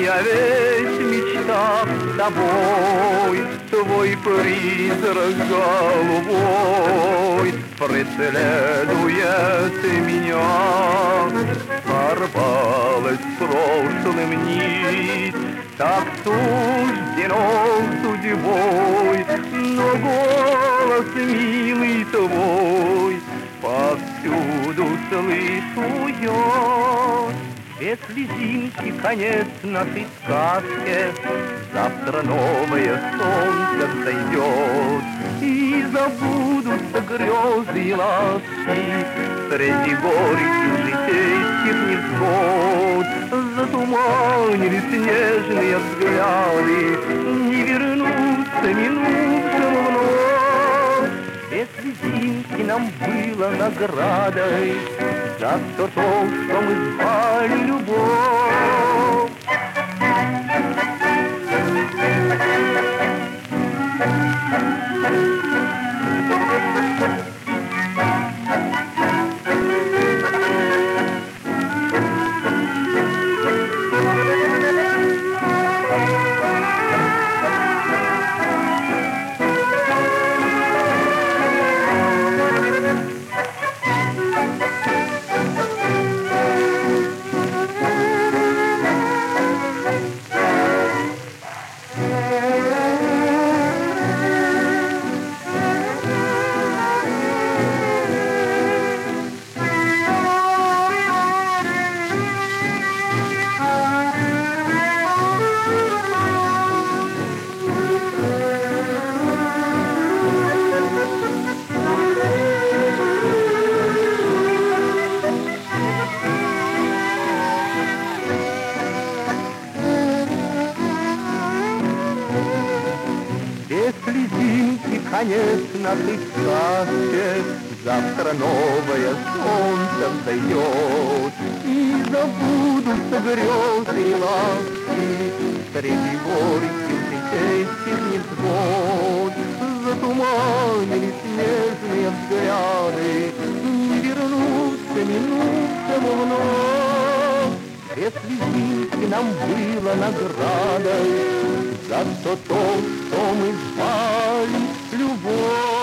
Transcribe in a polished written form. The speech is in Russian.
Я весь в мечтах с тобой, твой призрак голубой преследует меня. Порвалась с прошлым нить, так суждено судьбой, но голос милый твой повсюду слышу я. Если зимки конец нашей сказке, завтра новое солнце взойдет, и забудутся грезы и ласки среди горьких житейских невзгод. Затуманились нежные взгляды, не вернутся минувшим вновь. Если зимки нам было наградой за все то, что мы звали любовь. Если зимки конец нашей сказке, завтра новое солнце взойдет, и забудутся грезы и ласки среди горьких житейских невзгод. Затуманились нежные взгляды, не вернутся минувшему вновь. Если зимки нам было наградой за все то, что мы звали любовь.